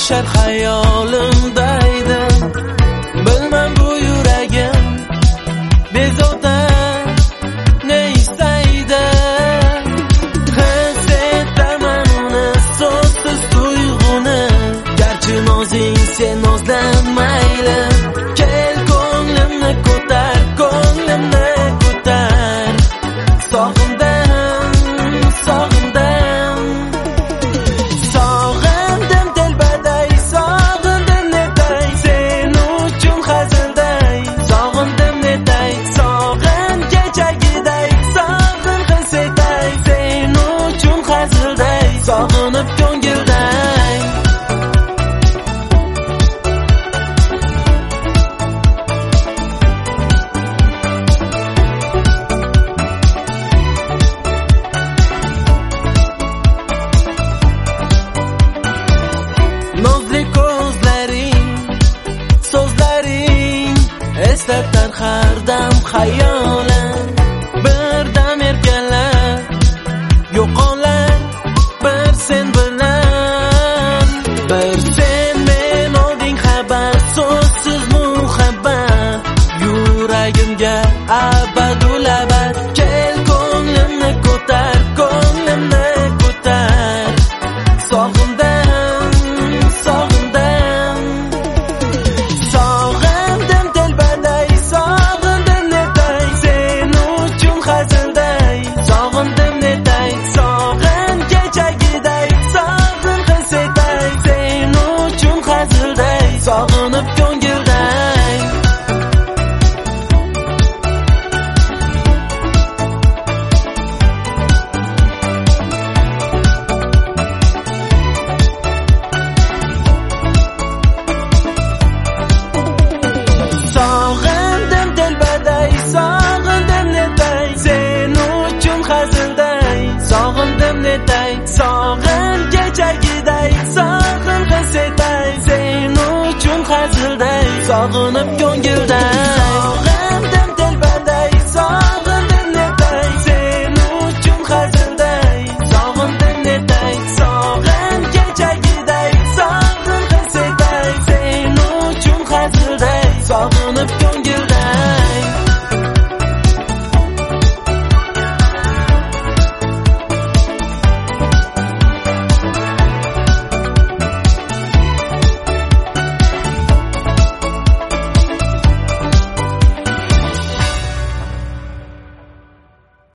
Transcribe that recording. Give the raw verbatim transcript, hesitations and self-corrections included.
yashar hayolimdaydi. Bilmam bu yuragim bezovta ne istaydi. His etaman uni so'zsiz tuyg'uni, garchi nozing sen nozlanmayli. Kel ko'nglimni ko'tar, ko'nglimni ko'tar. Sog'indim, sog'indim, sog'indim telbaday, sog'indim netay, sen uchun hazilday. Sog'indim netay, sog'in kechagiday, sog'in hisetay, sen uchun hazilday. Sog'inib ko'ngilday. Nozli ko'zlaring, so'zlaring eslatlar har dam xayolan. Birdam erkalar, yo'qolar bir sen bilan. Bir sen men olding xabar, so'zsiz muhabbat yuragimga abadul abad. Kel ko'nglimni ko'tar, ko'nglimni ko'tar. Sog'indim, sog'indim, sog'indim telbaday, sog'indim netay, sen uchun hazilday. Sog'indim netay, sog'in kechagiday, sog'in hisetay, sen uchun hazilday. Sog'inib ko'ngilday. Sog'indim telbaday, sog'indim netay, sen uchun hazilday. Sog'indim netay, sog'in kechagiday, sog'in hisetay, sen uchun hazilday. Sog'inib